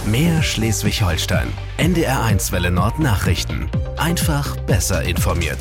Mehr Schleswig-Holstein. NDR1 Welle Nord Nachrichten. Einfach besser informiert.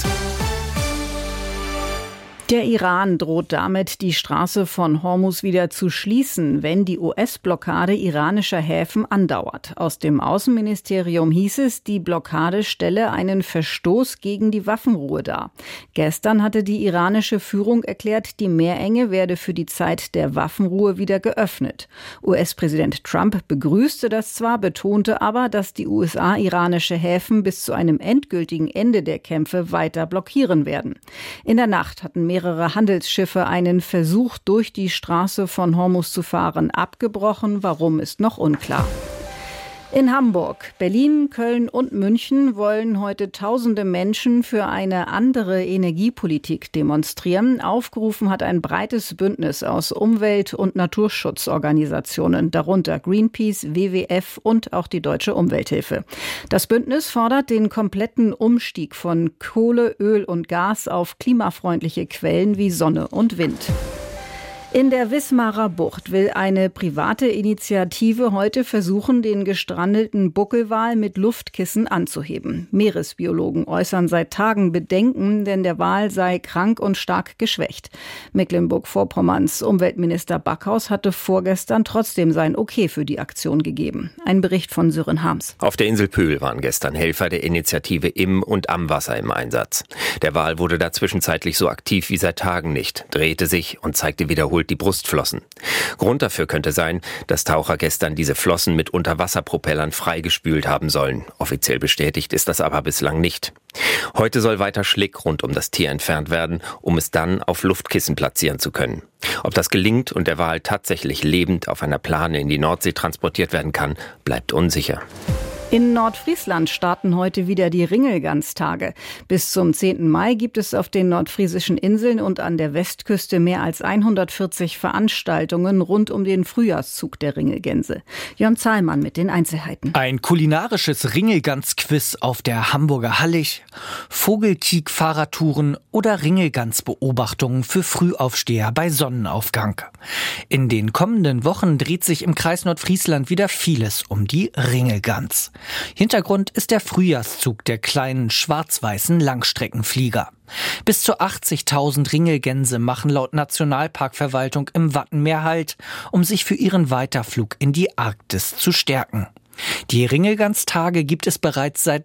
Der Iran droht damit, die Straße von Hormuz wieder zu schließen, wenn die US-Blockade iranischer Häfen andauert. Aus dem Außenministerium hieß es, die Blockade stelle einen Verstoß gegen die Waffenruhe dar. Gestern hatte die iranische Führung erklärt, die Meerenge werde für die Zeit der Waffenruhe wieder geöffnet. US-Präsident Trump begrüßte das zwar, betonte aber, dass die USA iranische Häfen bis zu einem endgültigen Ende der Kämpfe weiter blockieren werden. In der Nacht hatten mehrere Handelsschiffe einen Versuch, durch die Straße von Hormuz zu fahren, abgebrochen. Warum, ist noch unklar. In Hamburg, Berlin, Köln und München wollen heute Tausende Menschen für eine andere Energiepolitik demonstrieren. Aufgerufen hat ein breites Bündnis aus Umwelt- und Naturschutzorganisationen, darunter Greenpeace, WWF und auch die Deutsche Umwelthilfe. Das Bündnis fordert den kompletten Umstieg von Kohle, Öl und Gas auf klimafreundliche Quellen wie Sonne und Wind. In der Wismarer Bucht will eine private Initiative heute versuchen, den gestrandeten Buckelwal mit Luftkissen anzuheben. Meeresbiologen äußern seit Tagen Bedenken, denn der Wal sei krank und stark geschwächt. Mecklenburg-Vorpommerns Umweltminister Backhaus hatte vorgestern trotzdem sein Okay für die Aktion gegeben. Ein Bericht von Sören Harms. Auf der Insel Pöhl waren gestern Helfer der Initiative im und am Wasser im Einsatz. Der Wal wurde da zwischenzeitlich so aktiv wie seit Tagen nicht, drehte sich und zeigte wiederholt die Brustflossen. Grund dafür könnte sein, dass Taucher gestern diese Flossen mit Unterwasserpropellern freigespült haben sollen. Offiziell bestätigt ist das aber bislang nicht. Heute soll weiter Schlick rund um das Tier entfernt werden, um es dann auf Luftkissen platzieren zu können. Ob das gelingt und der Wal tatsächlich lebend auf einer Plane in die Nordsee transportiert werden kann, bleibt unsicher. In Nordfriesland starten heute wieder die Ringelganstage. Bis zum 10. Mai gibt es auf den nordfriesischen Inseln und an der Westküste mehr als 140 Veranstaltungen rund um den Frühjahrszug der Ringelgänse. Jörn Zahlmann mit den Einzelheiten. Ein kulinarisches Ringelgans-Quiz auf der Hamburger Hallig, Vogelkiek-Fahrradtouren oder Ringelgans-Beobachtungen für Frühaufsteher bei Sonnenaufgang. In den kommenden Wochen dreht sich im Kreis Nordfriesland wieder vieles um die Ringelgans. Hintergrund ist der Frühjahrszug der kleinen schwarz-weißen Langstreckenflieger. Bis zu 80.000 Ringelgänse machen laut Nationalparkverwaltung im Wattenmeer Halt, um sich für ihren Weiterflug in die Arktis zu stärken. Die Ringelganstage gibt es bereits seit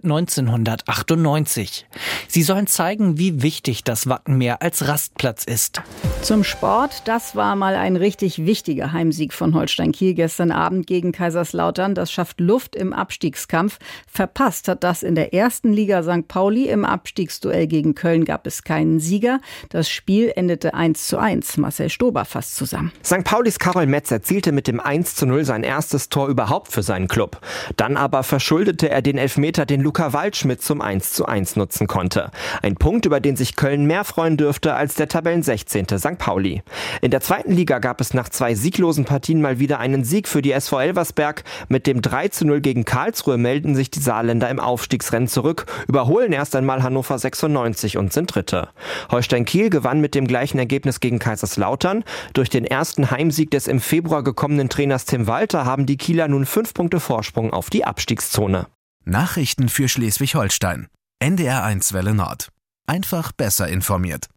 1998. Sie sollen zeigen, wie wichtig das Wattenmeer als Rastplatz ist. Zum Sport, das war mal ein richtig wichtiger Heimsieg von Holstein Kiel gestern Abend gegen Kaiserslautern. Das schafft Luft im Abstiegskampf. Verpasst hat das in der ersten Liga St. Pauli. Im Abstiegsduell gegen Köln gab es keinen Sieger. Das Spiel endete 1:1. Marcel Stober fasst zusammen. St. Paulis Karol Metz erzielte mit dem 1:0 sein erstes Tor überhaupt für seinen Club. Dann aber verschuldete er den Elfmeter, den Luca Waldschmidt zum 1:1 nutzen konnte. Ein Punkt, über den sich Köln mehr freuen dürfte als der Tabellen-16. St. Pauli. In der zweiten Liga gab es nach 2 sieglosen Partien mal wieder einen Sieg für die SV Elversberg. Mit dem 3:0 gegen Karlsruhe melden sich die Saarländer im Aufstiegsrennen zurück, überholen erst einmal Hannover 96 und sind Dritte. Holstein Kiel gewann mit dem gleichen Ergebnis gegen Kaiserslautern. Durch den ersten Heimsieg des im Februar gekommenen Trainers Tim Walter haben die Kieler nun 5 Punkte Vorsprung auf die Abstiegszone. Nachrichten für Schleswig-Holstein. NDR1 Welle Nord. Einfach besser informiert.